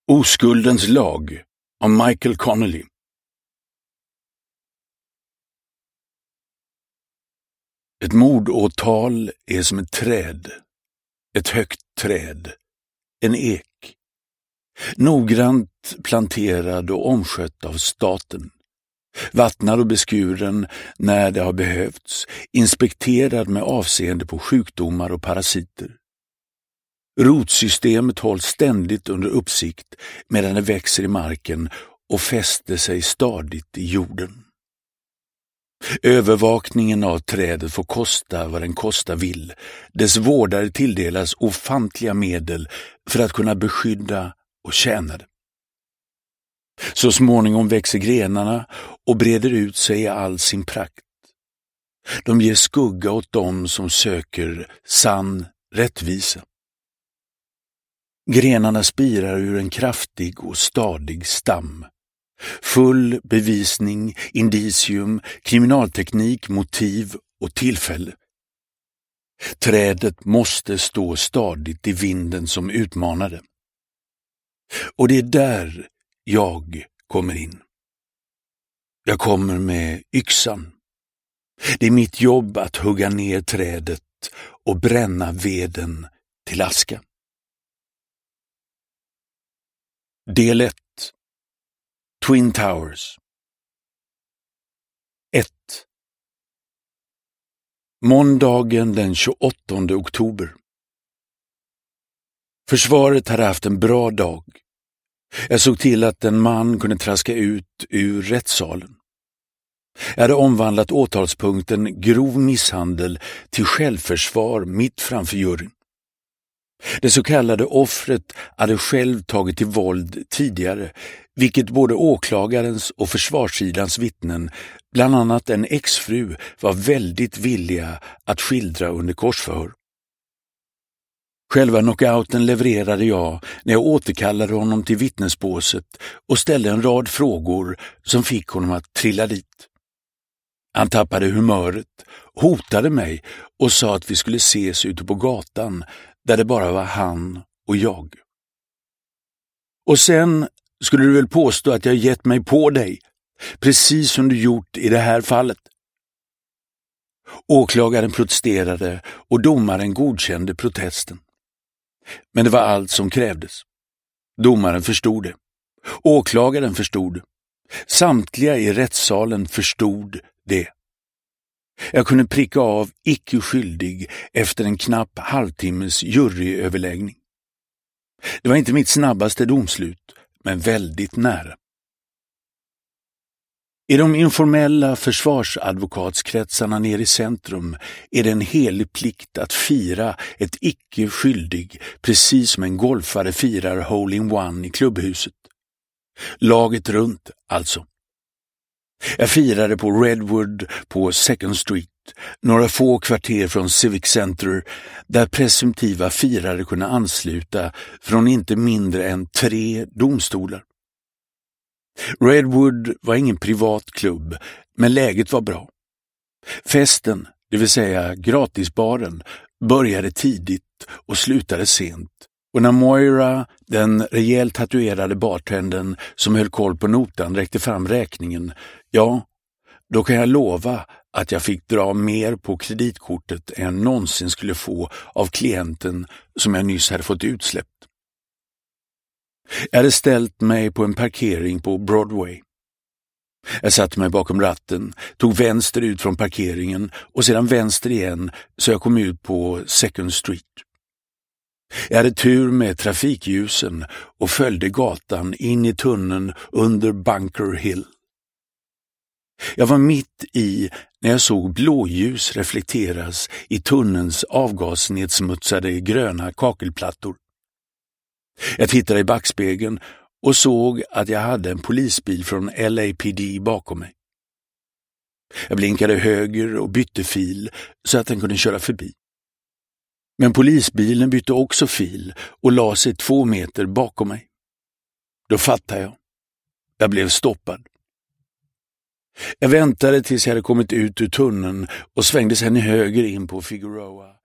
Oskuldens lag av Michael Connelly. Ett mordåtal är som ett träd, ett högt träd, en ek. Noggrant planterad och omskött av staten. Vattnad och beskuren när det har behövts, inspekterad med avseende på sjukdomar och parasiter. Rotsystemet hålls ständigt under uppsikt medan det växer i marken och fäster sig stadigt i jorden. Övervakningen av trädet får kosta vad den kosta vill. Dess vårdare tilldelas ofantliga medel för att kunna beskydda och tjäna det. Så småningom växer grenarna och breder ut sig i all sin prakt. De ger skugga åt dem som söker sann rättvisa. Grenarna spirar ur en kraftig och stadig stam. Full bevisning, indicium, kriminalteknik, motiv och tillfälle. Trädet måste stå stadigt i vinden som utmanade. Och det är där jag kommer in. Jag kommer med yxan. Det är mitt jobb att hugga ner trädet och bränna veden till aska. Del 1. Twin Towers. 1. Måndagen den 28 oktober. Försvaret hade haft en bra dag. Jag såg till att en man kunde traska ut ur rättssalen. Jag hade omvandlat åtalspunkten grov misshandel till självförsvar mitt framför juryn. Det så kallade offret hade själv tagit till våld tidigare, vilket både åklagarens och försvarssidans vittnen, bland annat en exfru, var väldigt villiga att skildra under korsförhör. Själva knockouten levererade jag när jag återkallade honom till vittnesbåset och ställde en rad frågor som fick honom att trilla dit. Han tappade humöret, hotade mig och sa att vi skulle ses ute på gatan där det bara var han och jag. Och sen skulle du väl påstå att jag gett mig på dig, precis som du gjort i det här fallet. Åklagaren protesterade och domaren godkände protesten. Men det var allt som krävdes. Domaren förstod det. Åklagaren förstod det. Samtliga i rättssalen förstod det. Jag kunde pricka av icke skyldig efter en knapp halvtimmes juryöverläggning. Det var inte mitt snabbaste domslut, men väldigt nära. I de informella försvarsadvokatskretsarna nere i centrum är det en helig plikt att fira ett icke skyldig, precis som en golfare firar hole-in-one i klubbhuset. Laget runt, alltså. Jag firade på Redwood på Second Street, några få kvarter från Civic Center, där presumtiva firare kunde ansluta från inte mindre än 3 domstolar. Redwood var ingen privat klubb, men läget var bra. Festen, det vill säga gratisbaren, började tidigt och slutade sent. Och när Moira, den rejält tatuerade bartendern som höll koll på notan, räckte fram räkningen, ja, då kan jag lova att jag fick dra mer på kreditkortet än jag någonsin skulle få av klienten som jag nyss hade fått utsläppt. Jag hade ställt mig på en parkering på Broadway. Jag satte mig bakom ratten, tog vänster ut från parkeringen och sedan vänster igen så jag kom ut på Second Street. Jag hade tur med trafikljusen och följde gatan in i tunneln under Bunker Hill. Jag var mitt i när jag såg blåljus reflekteras i tunnelns avgasnedsmutsade gröna kakelplattor. Jag tittade i backspegeln och såg att jag hade en polisbil från LAPD bakom mig. Jag blinkade höger och bytte fil så att den kunde köra förbi. Men polisbilen bytte också fil och la sig 2 meter bakom mig. Då fattade jag. Jag blev stoppad. Jag väntade tills jag hade kommit ut ur tunneln och svängde sedan höger in på Figueroa.